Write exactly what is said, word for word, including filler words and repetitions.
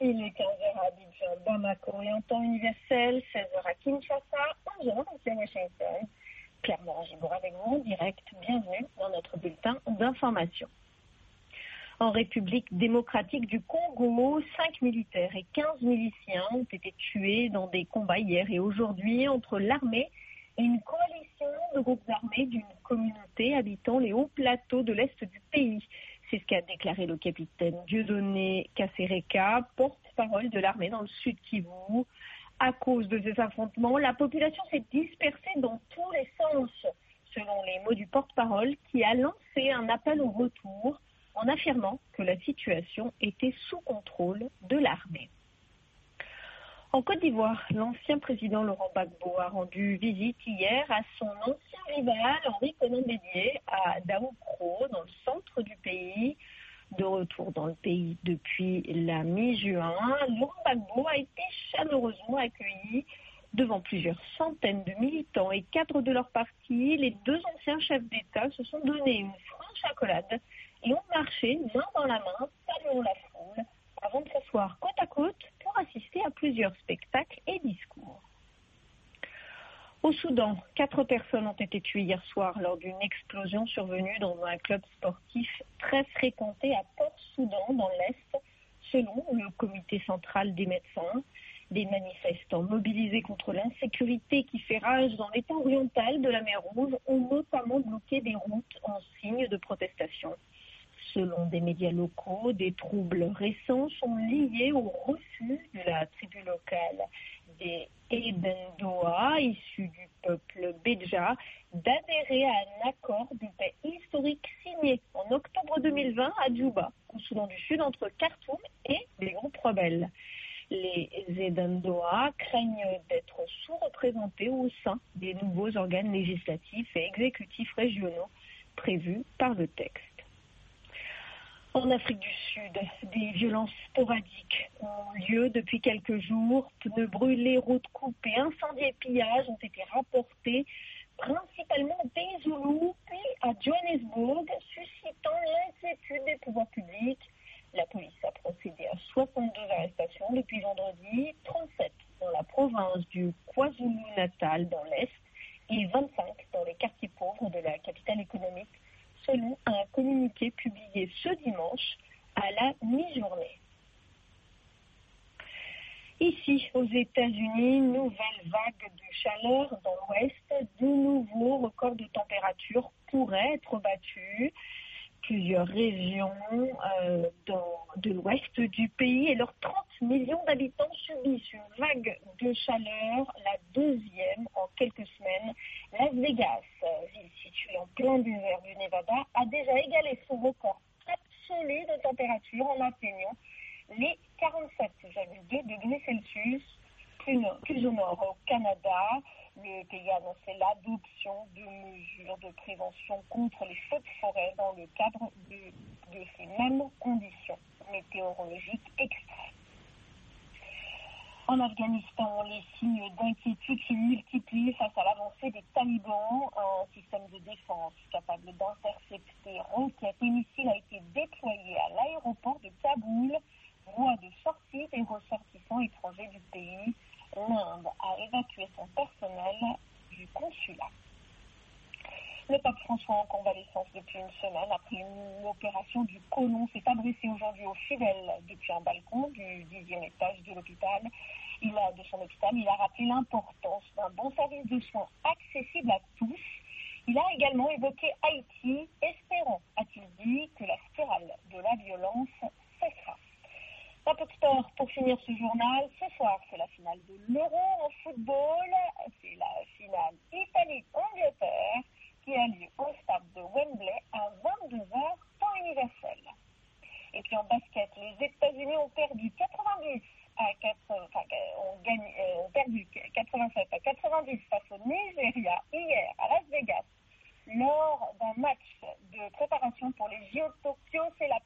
Il est quinze heures à Abidjan, Bamako et en temps universel, seize heures à Kinshasa, onze heures à Washington. Claire Morin-Gibour avec vous en direct. Bienvenue dans notre bulletin d'information. En République démocratique du Congo, cinq militaires et quinze miliciens ont été tués dans des combats hier et aujourd'hui entre l'armée et une coalition de groupes armés d'une communauté habitant les hauts plateaux de l'est du pays. C'est ce qu'a déclaré le capitaine Dieudonné Kasereka, porte-parole de l'armée dans le sud Kivu. À cause de ces affrontements, la population s'est dispersée dans tous les sens, selon les mots du porte-parole qui a lancé un appel au retour en affirmant que la situation était sous contrôle de l'armée. En Côte d'Ivoire, l'ancien président Laurent Gbagbo a rendu visite hier à son ancien rival Henri Konan Bédié à Daoukro, dans le centre du pays. De retour dans le pays depuis la mi-juin, Laurent Gbagbo a été chaleureusement accueilli devant plusieurs centaines de militants et cadres de leur parti. Les deux anciens chefs d'État se sont donné une franche accolade et ont marché main dans la main, saluant la foule, avant de s'asseoir côte à côte pour assister à plusieurs spectacles et discours. Au Soudan, quatre personnes ont été tuées hier soir lors d'une explosion survenue dans un club sportif très fréquenté à Port-Soudan, dans l'Est, selon le comité central des médecins. Des manifestants mobilisés contre l'insécurité qui fait rage dans l'état oriental de la mer Rouge ont notamment bloqué des routes en signe de protestation. Selon des médias locaux, des troubles récents sont liés au refus de la tribu locale des Ebendoa, issus du peuple Béja, d'adhérer à un accord de paix historique signé en octobre deux mille vingt à Djouba, au Soudan du Sud, entre Khartoum et les groupes rebelles. Les Ebendoa craignent d'être sous-représentés au sein des nouveaux organes législatifs et exécutifs régionaux prévus par le texte. En Afrique du Sud, des violences sporadiques ont lieu depuis quelques jours. Pneus brûlés, routes coupées, incendies et pillages ont été rapportés principalement au pays Zoulou, puis à Johannesburg, suscitant l'inquiétude des pouvoirs publics. La police a procédé à soixante-deux arrestations depuis vendredi, trente-sept dans la province du KwaZulu-Natal dans l'Est et vingt-cinq dans les quartiers pauvres de la capitale économique, selon un communiqué publié ce dimanche à la mi-journée. Ici, aux États-Unis, nouvelle vague de chaleur dans l'Ouest. De nouveaux records de température pourraient être battus. Plusieurs régions euh, dans, de l'Ouest du pays et leurs trente millions d'habitants subissent une vague de chaleur, la deuxième en quelques semaines. Las Vegas, ville située en plein désert du Nevada, a déjà égalé son record absolu de température en atteignant les quarante-sept virgule deux degrés Celsius. Plus, nord, plus au nord, au Canada, le pays a annoncé l'adoption de mesures de prévention contre les feux de forêt dans le cadre de, de ces mêmes conditions météorologiques extrêmes. En Afghanistan, les signes d'inquiétude se multiplient face à l'avancée des talibans. Un système de défense capable d'intercepter roquettes et missiles a été déployé à l'aéroport de Kaboul, voie de sortie des ressortissants étrangers du pays. L'Inde a évacué son personnel du consulat. Le pape François, en convalescence depuis une semaine, après une opération du côlon, s'est adressé aujourd'hui aux fidèles depuis un balcon du dixième étage de l'hôpital. Il a, de son hôpital, il a rappelé l'importance d'un bon service de soins accessible à tous. Il a également évoqué Haïti, espérant, a-t-il dit, que la spirale de la violence cessera. Un peu de sport pour finir ce journal. Ce soir, c'est la finale de l'Euro en football. C'est la finale Italie-Angleterre qui a lieu au stade de Wembley à vingt-deux heures temps universel. Et puis en basket, les États-Unis ont perdu quatre-vingt-dix à quatre, enfin, ont, gagné, ont perdu quatre-vingt-sept à quatre-vingt-dix face au Nigeria hier à Las Vegas lors d'un match de préparation pour les J O de Tokyo. C'est la